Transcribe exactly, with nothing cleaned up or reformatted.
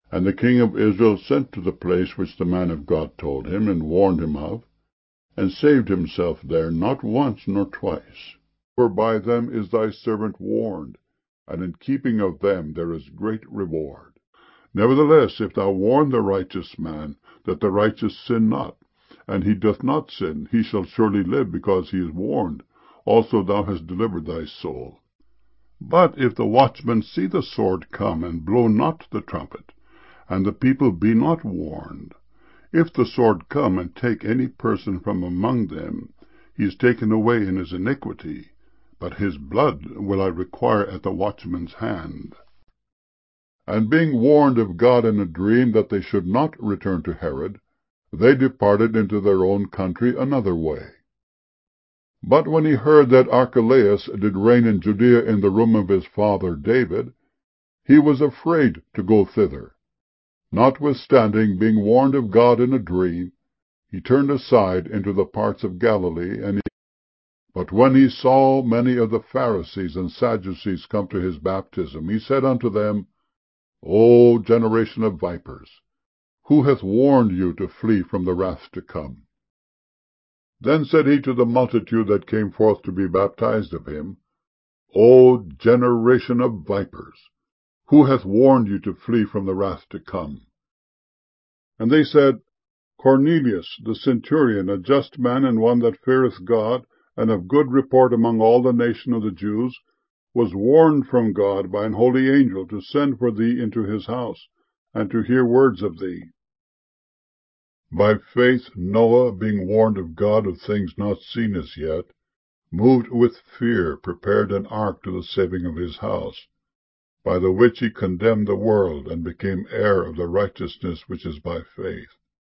And the king of Israel sent to the place which the man of God told him, and warned him of, and saved himself there not once nor twice. For by them is thy servant warned, and in keeping of them there is great reward. Nevertheless, if thou warn the righteous man, that the righteous sin not, and he doth not sin, he shall surely live, because he is warned. Also thou hast delivered thy soul. But if the watchman see the sword come, and blow not the trumpet, and the people be not warned, if the sword come and take any person from among them, he is taken away in his iniquity, but his blood will I require at the watchman's hand. And being warned of God in a dream that they should not return to Herod, they departed into their own country another way. But when he heard that Archelaus did reign in Judea in the room of his father David, he was afraid to go thither. Notwithstanding, being warned of God in a dream, he turned aside into the parts of Galilee. And he... But when he saw many of the Pharisees and Sadducees come to his baptism, he said unto them, O generation of vipers, who hath warned you to flee from the wrath to come? Then said he to the multitude that came forth to be baptized of him, O generation of vipers, who hath warned you to flee from the wrath to come? And they said, Cornelius the centurion, a just man, and one that feareth God, and of good report among all the nation of the Jews, was warned from God by an holy angel to send for thee into his house, and to hear words of thee. By faith Noah, being warned of God of things not seen as yet, moved with fear, prepared an ark to the saving of his house, by the which he condemned the world, and became heir of the righteousness which is by faith.